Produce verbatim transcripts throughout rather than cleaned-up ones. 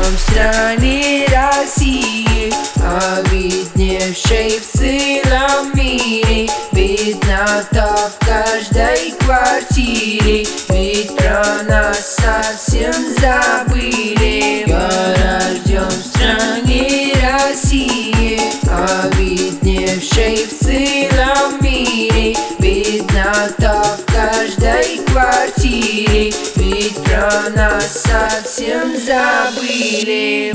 в стране России, обедневшей в целом мире. Беднота в каждой квартире, ведь про нас совсем забыли. Я рожден в стране России, обедневшей в целом мире. Беднота в каждой квартире, ведь про нас совсем забыли.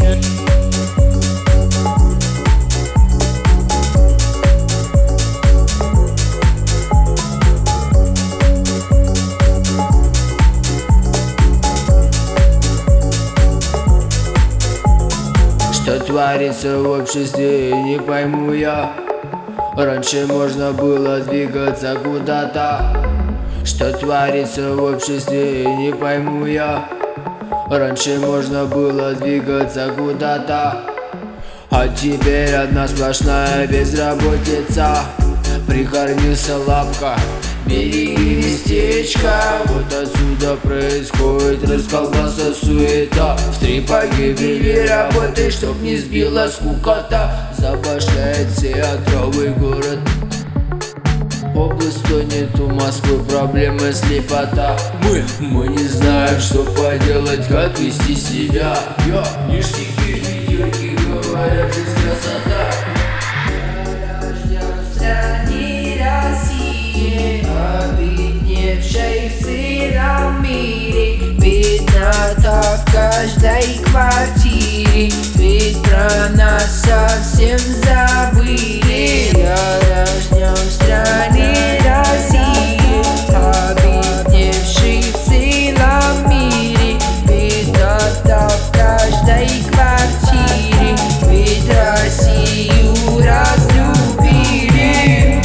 Что творится в обществе, не пойму я. Раньше можно было двигаться куда-то. Что творится в обществе, не пойму я. Раньше можно было двигаться куда-то, а теперь одна сплошная безработица. Прикормился лапка, бери местечко. Вот отсюда происходит расколбаса, суета. В три погибели работай, чтоб не сбила скукота. Забашляет театровый город, область тонет, у Москвы проблемы слепота. Мы, мы не знаем, что поделать, как вести себя. Я, ништяки, ведерки, говорят, жизнь красота. Я рожден в стране России, обедневшей в целом мире. Беднота в каждой квартире, ведь про нас совсем забыли. Я рожден в стране России, обедневшей в целом мире. Беднота в каждой квартире, ведь Россию разлюбили.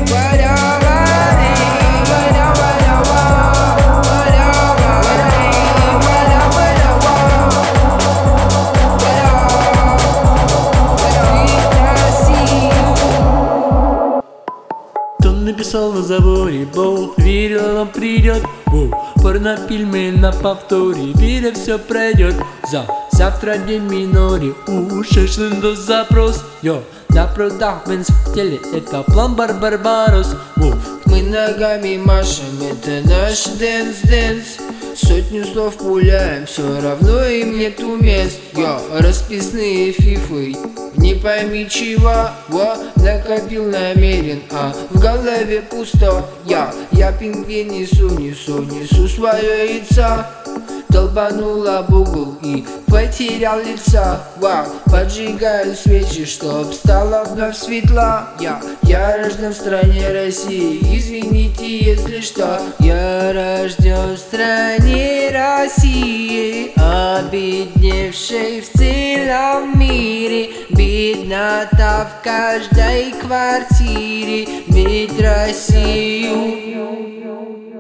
Написал на заборе: Бог верил, он придет. Порнофильмы на повторе, веря, все пройдет. За завтра день минори, ушедший до запрос. Йо, на прудах бенз в теле, это план Барбарос. Мы ногами машем, это наш дэнс-дэнс. Сотню слов пуляем, все равно им нету мест. Я расписные фифы, не пойми чего. Во, накопил намерен, а в голове пусто. Я, я пингвин несу, несу, несу свое яйцо. Долбанул об угол и потерял лица. Вау, поджигаю свечи, чтоб стало вновь светло. Я, я рожден в стране России, извините, если что. Я рожден в стране России, обедневшей в целом мире. Беднота в каждой квартире, ведь Россию